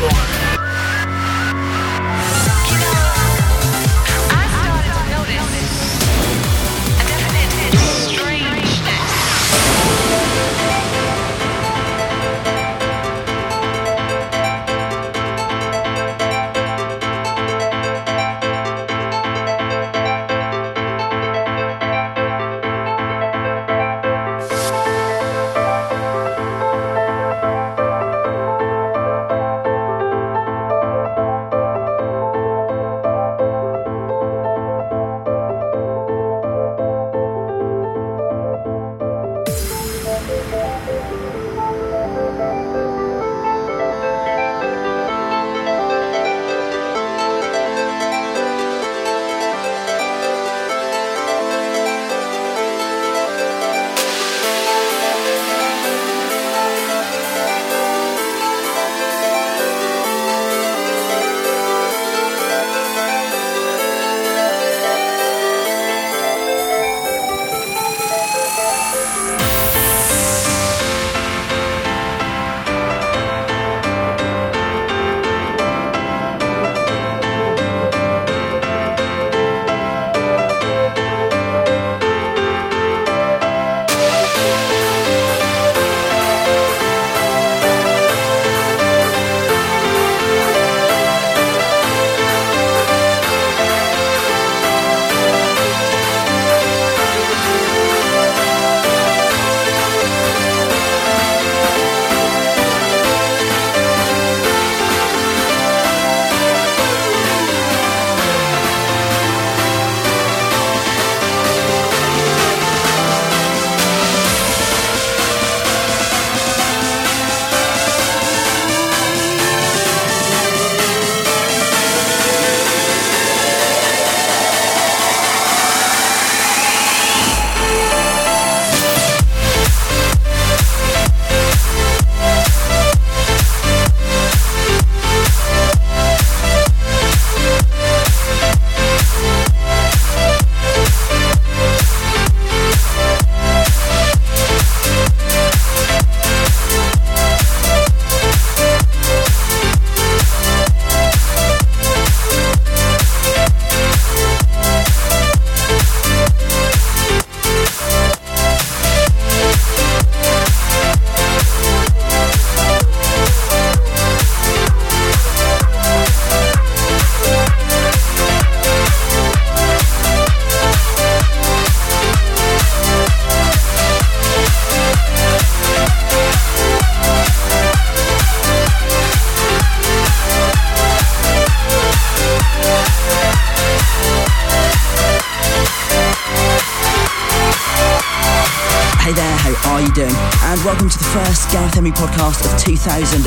and welcome to the first Gareth Emery podcast of 2012.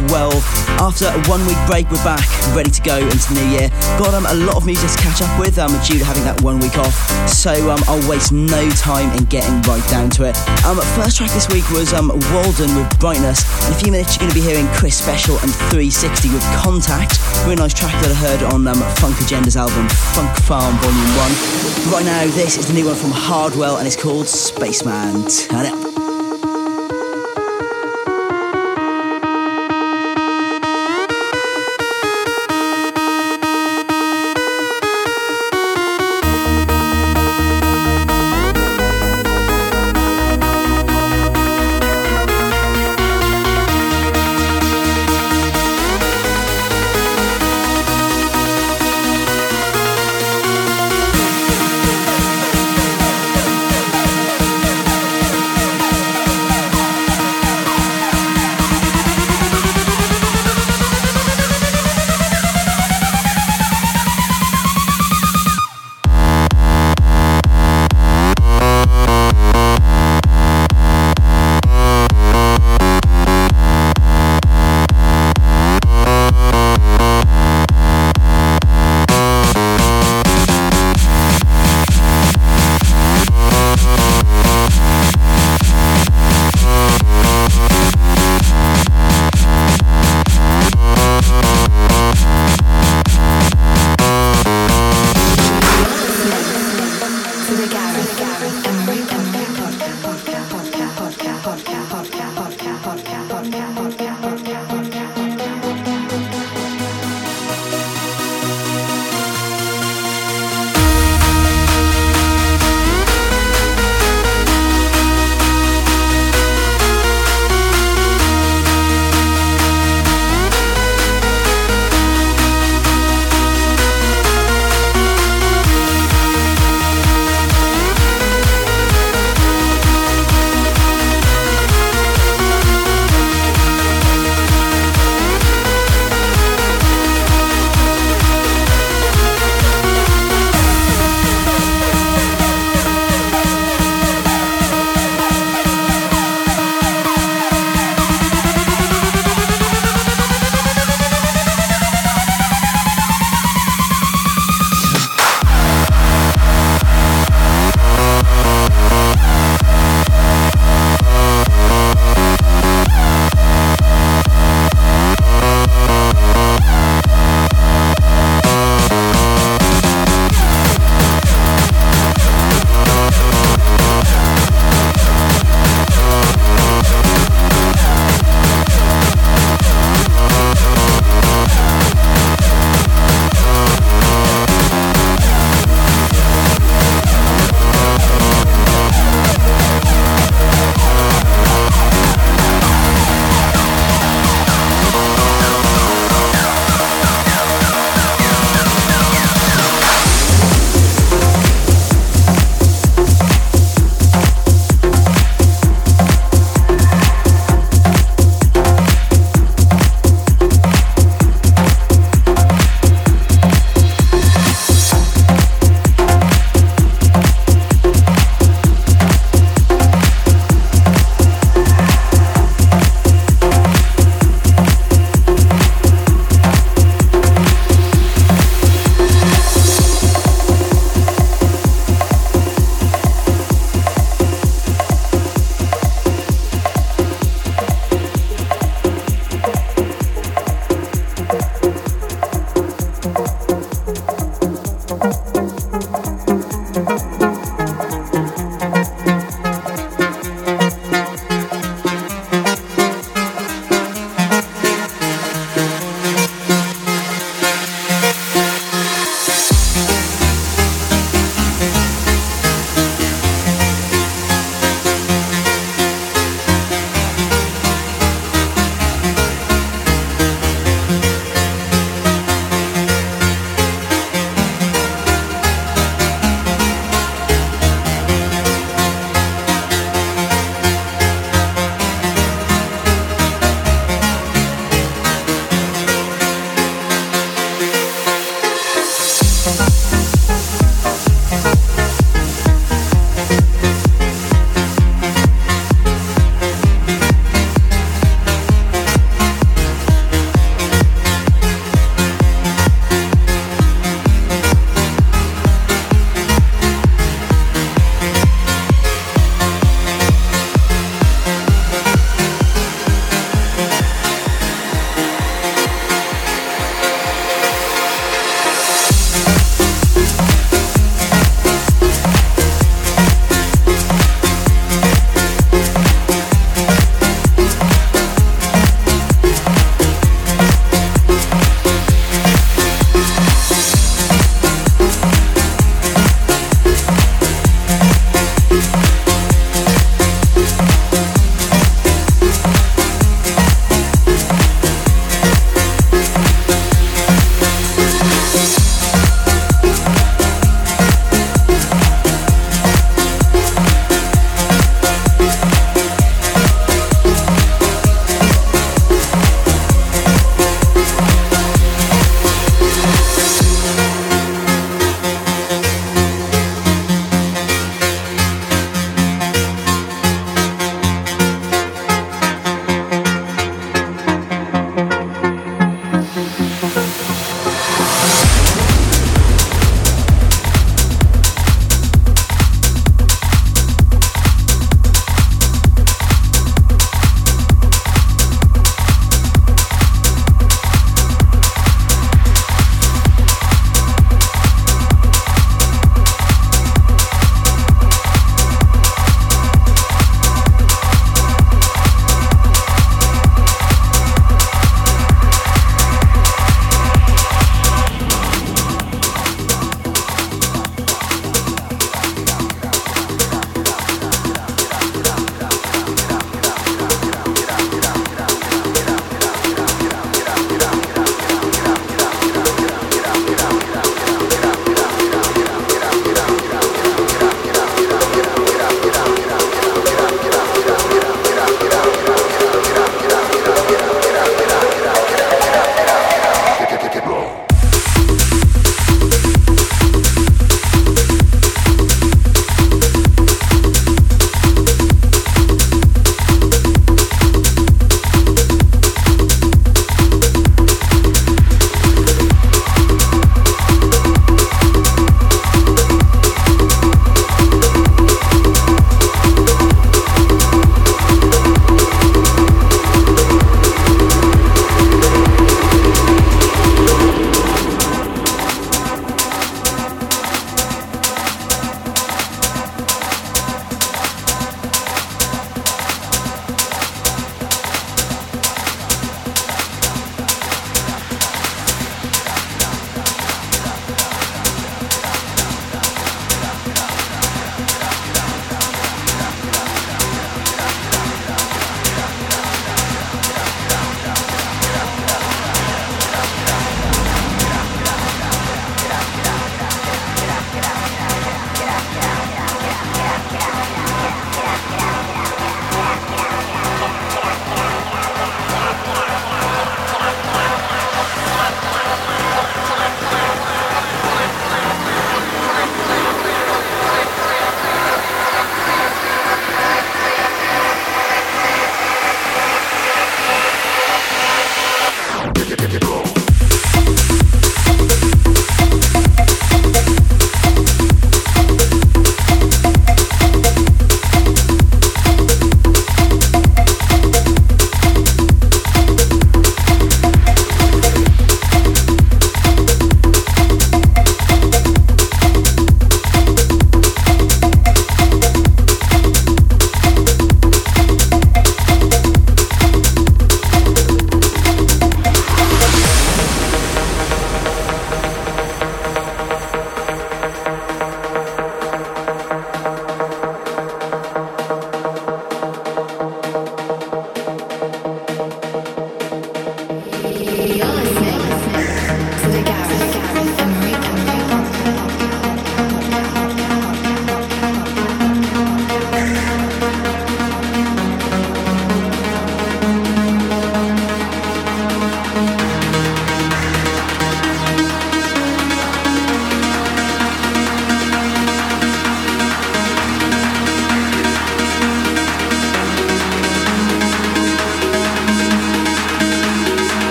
After a 1 week break, we're back, ready to go into the new year. Got a lot of music to catch up with due to having that 1 week off, so I'll waste no time in getting right down to it. First track this week was Walden with Brightness. In a few minutes you're going to be hearing Chris Special and 360 with Contact, really nice track that I heard on Funk Agenda's album Funk Farm Volume 1. Right now this is the new one from Hardwell and it's called Spaceman. Turn it up.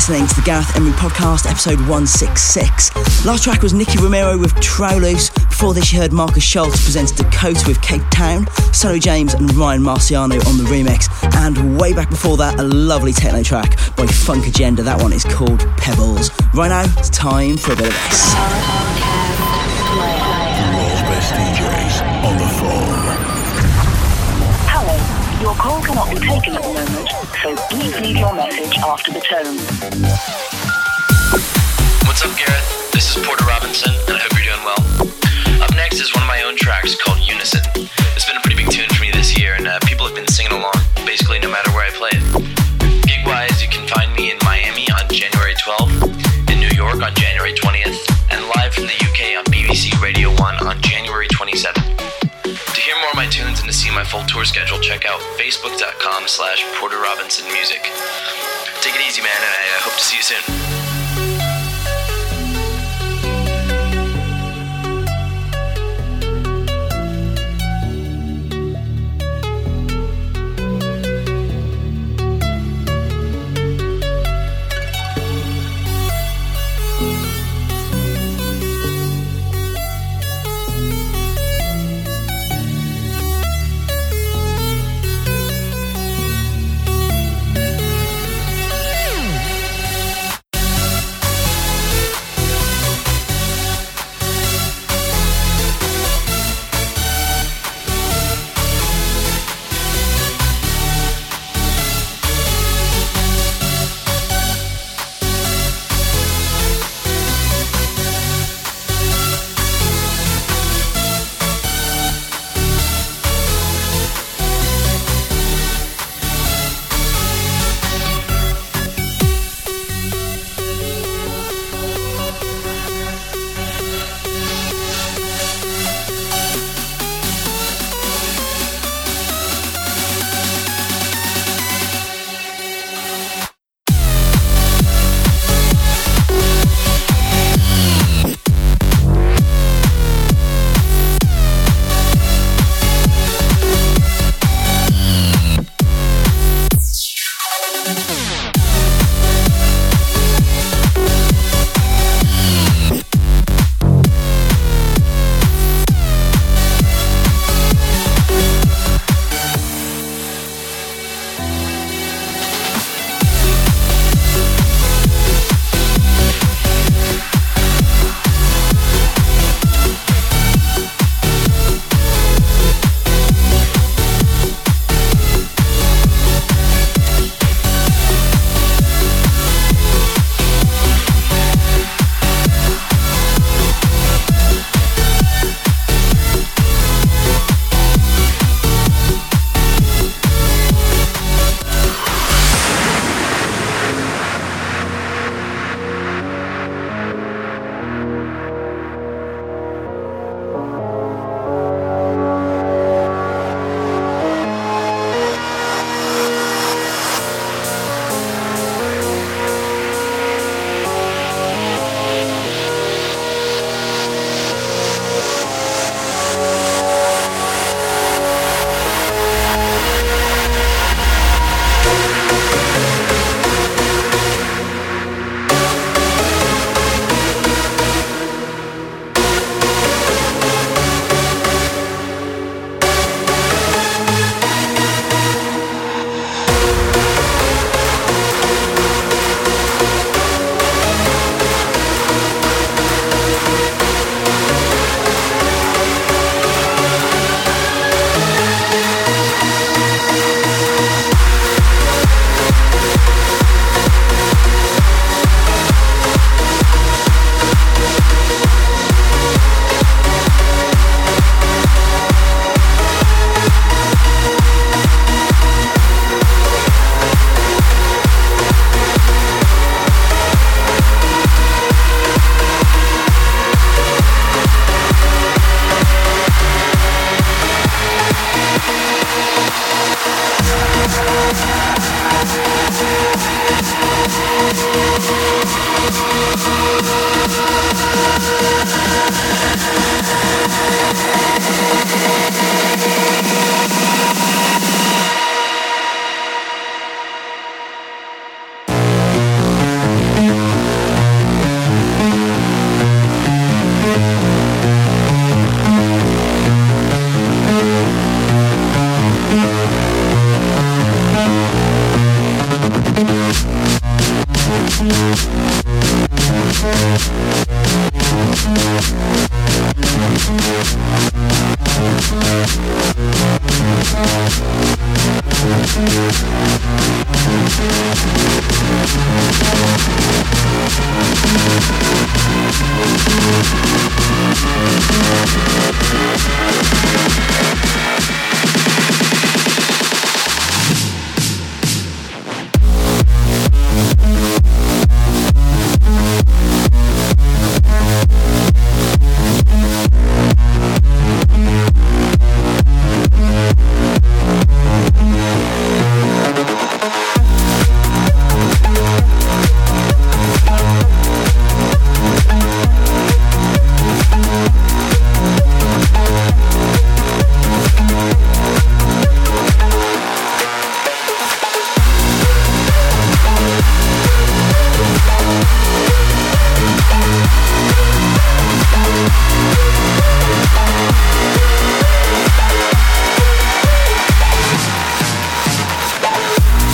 listening to the Gareth Emery Podcast, episode 166. Last track was Nicky Romero with Trow Loose. Before this, you heard Marcus Schultz present Dakota with Cape Town, Sonny James and Ryan Marciano on the remix, and way back before that, a lovely techno track by Funk Agenda. That one is called Pebbles. Right now, it's time for a bit of this. The world's best DJs on the phone. Hello, your call cannot be taken at the moment, so please leave your message after the tone. What's up, Gareth? This is Porter Robinson, and I hope you're doing well. Up next is one of my own tracks called Unison. It's been a pretty big tune for me this year, and people have been singing along, basically no matter where I play it. Gig-wise, you can find me in Miami on January 12th, in New York on January 20th, and live from the UK on BBC Radio 1 on January 27th. To hear more of my tunes and to see my full tour schedule, check out facebook.com/Porter Robinson Music. Take it easy, man, and I hope to see you soon.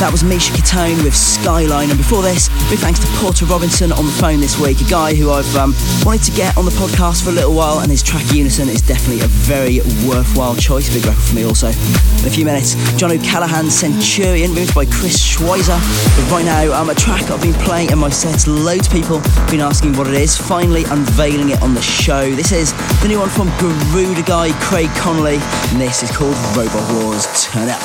That was Misha Catone with Skyline, and before this, big thanks to Porter Robinson on the phone this week, a guy who I've wanted to get on the podcast for a little while, and his track Unison is definitely a very worthwhile choice. Big record for me also. In a few minutes, John O'Callaghan, Centurion, remixed by Chris Schweizer. But right now, a track I've been playing in my sets. Loads of people have been asking what it is, finally unveiling it on the show. This is the new one from Garuda guy Craig Connolly, and this is called Robot Wars. Turn up.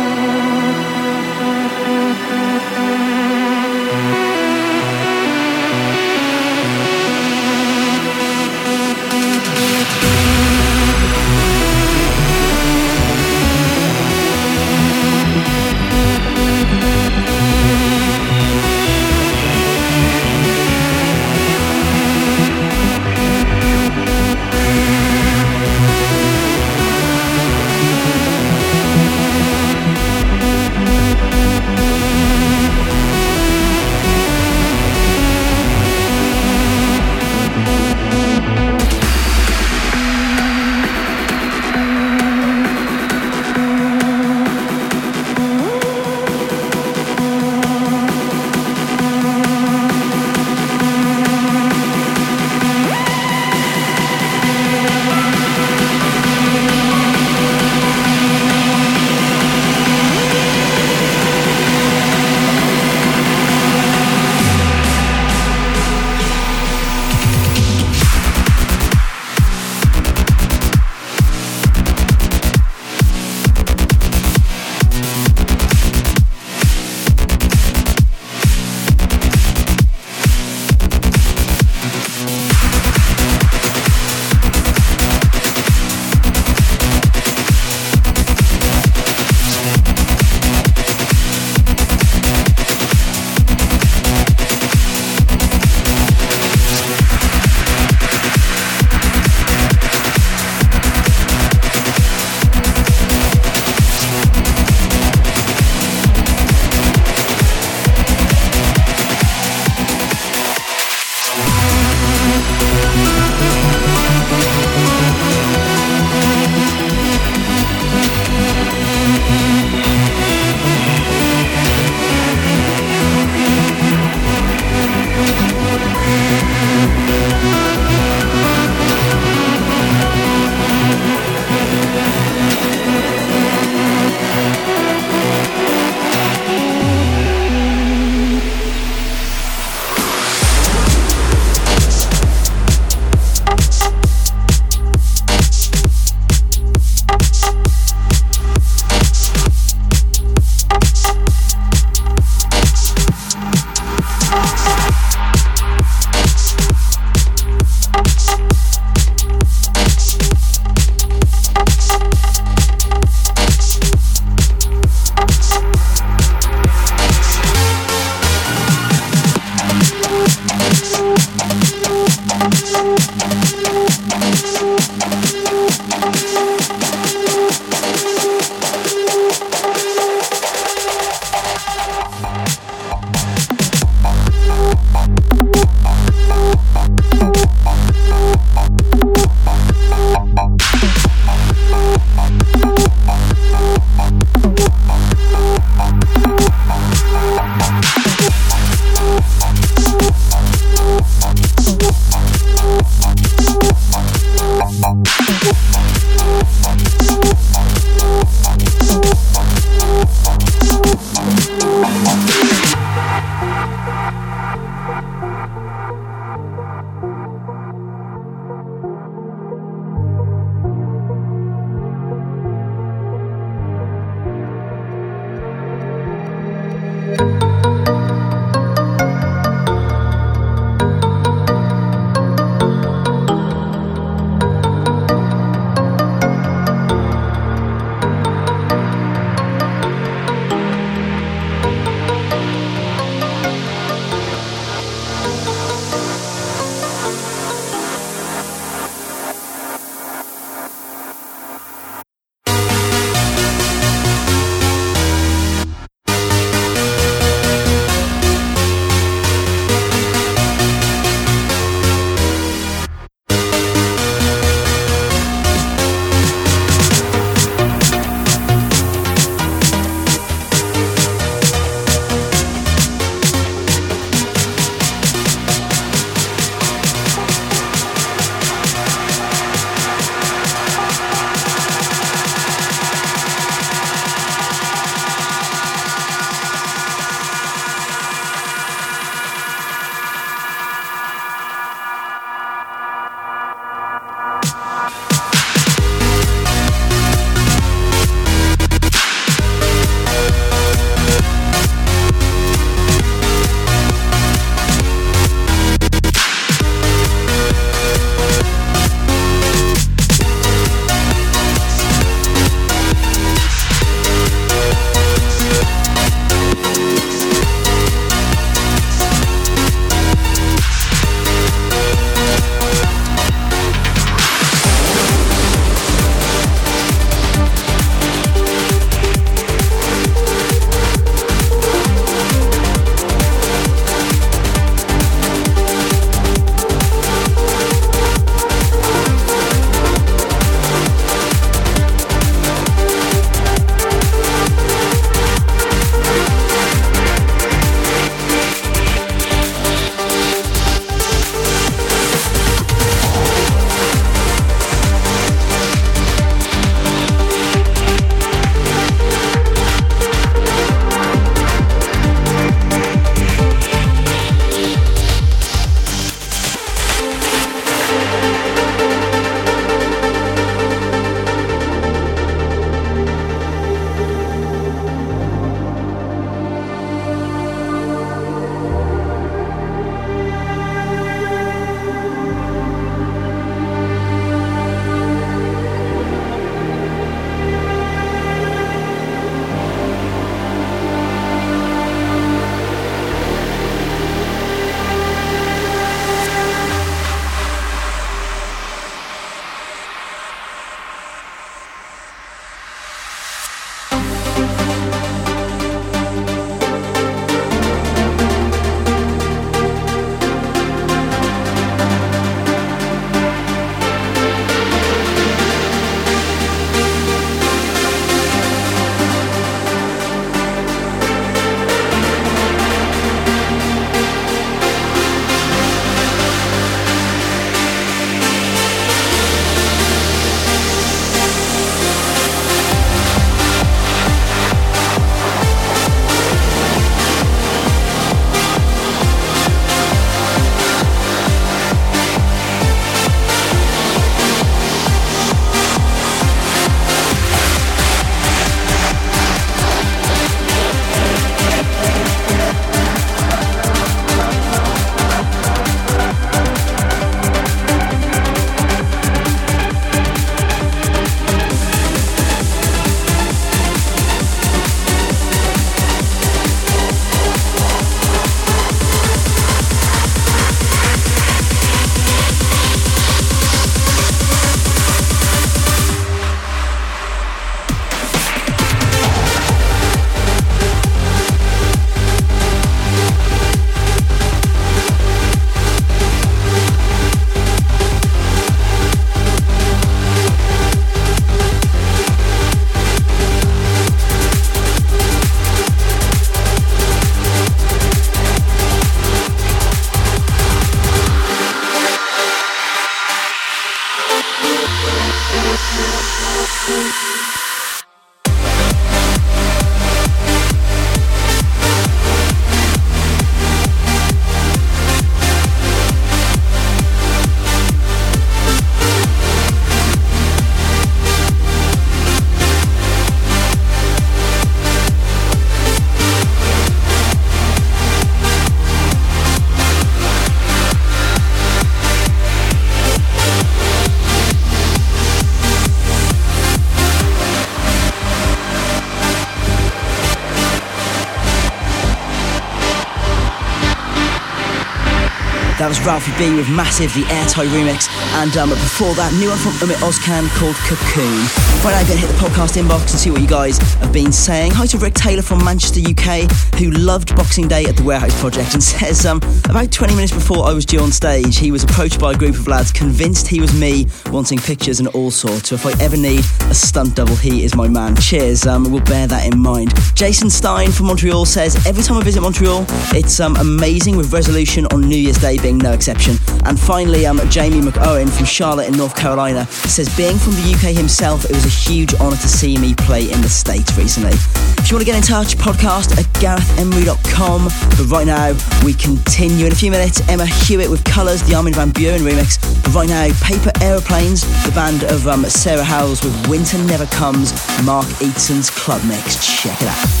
That was Ralphie B with Massive, the Airtight remix. And before that, new one from Umit Ozcan called Cocoon. Right now, I'm going to hit the podcast inbox and see what you guys have been saying. Hi to Rick Taylor from Manchester, UK, who loved Boxing Day at the Warehouse Project and says, about 20 minutes before I was due on stage, he was approached by a group of lads convinced he was me, wanting pictures and all sorts. So if I ever need a stunt double, he is my man. Cheers, we'll bear that in mind. Jason Stein from Montreal says, every time I visit Montreal, it's amazing, with Resolution on New Year's Day being no exception. And finally, Jamie McOwen from Charlotte in North Carolina says, being from the UK himself, it was a huge honour to see me play in the States recently. If you want to get in touch, podcast at GarethEmery.com. But right now, we continue. In a few minutes, Emma Hewitt with Colours, the Armin van Buuren remix. But right now, Paper Aeroplanes, the band of Sarah Howells with Winter Never Comes, Mark Eatson's Club Mix. Check it out.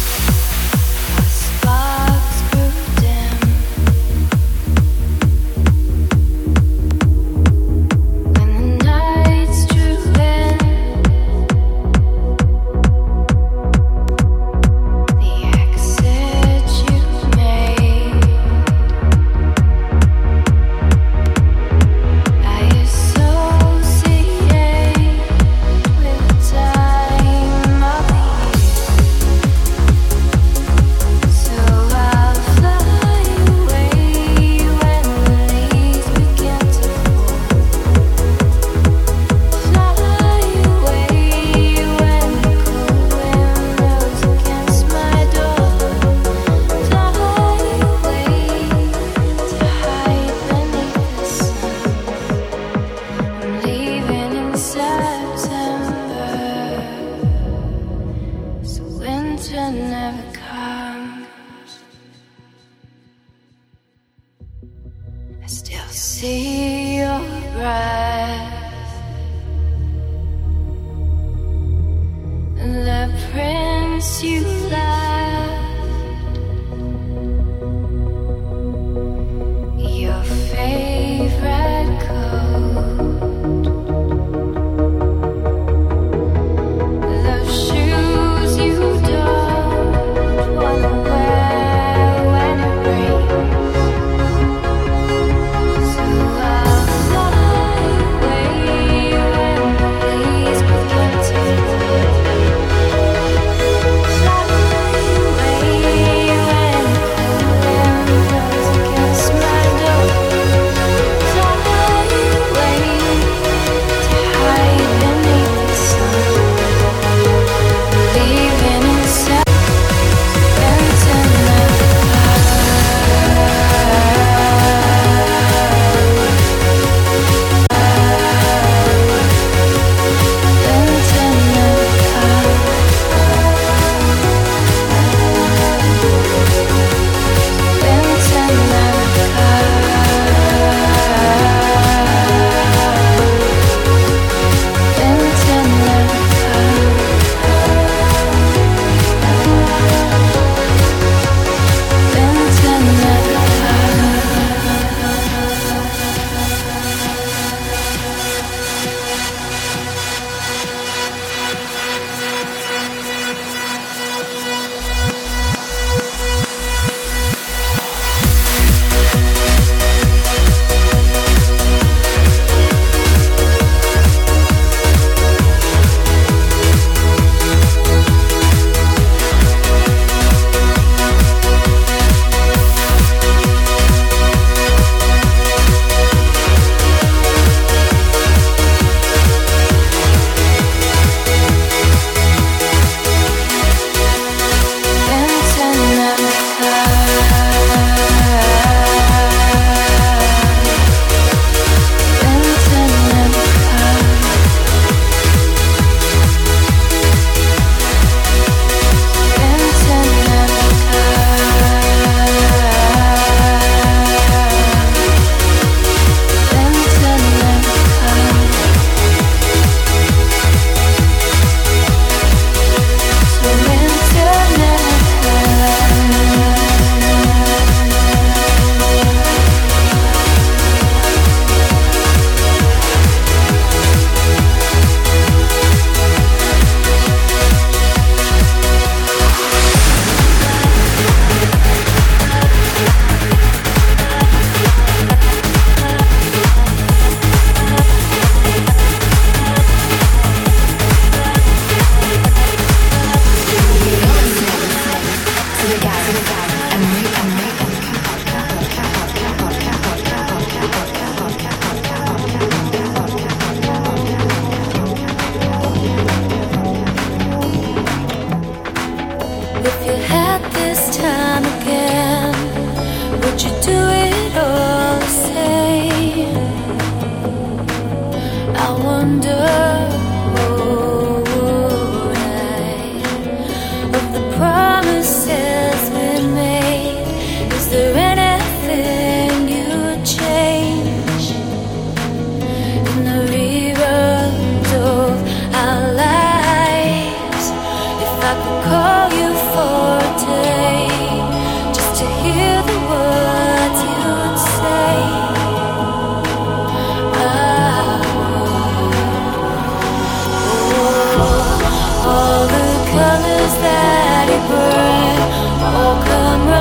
Fly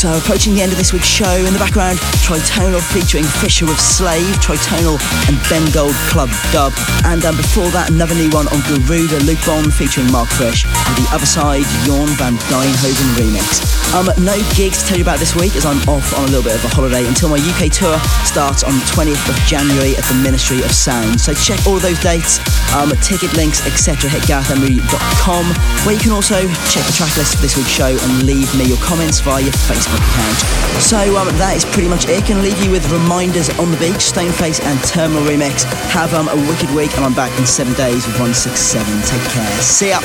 So approaching the end of this week's show, in the background, Tritonal featuring Fisher with Slave, Tritonal and Ben Gold Club Dub, and before that another new one on Garuda, Luke Bond featuring Mark Frisch, and the other side, Jorn van Dijnhoven remix. No gigs to tell you about this week as I'm off on a little bit of a holiday until my UK tour starts on the 20th of January at the Ministry of Sound. So check all those dates, ticket links, etc. hit GarethEmery.com, where you can also check the track list for this week's show and leave me your comments via your Facebook account. So that is pretty much it. Can leave you with reminders on the beach, Stoneface and Terminal remix. Have a wicked week, and I'm back in 7 days with 167. Take care. See ya.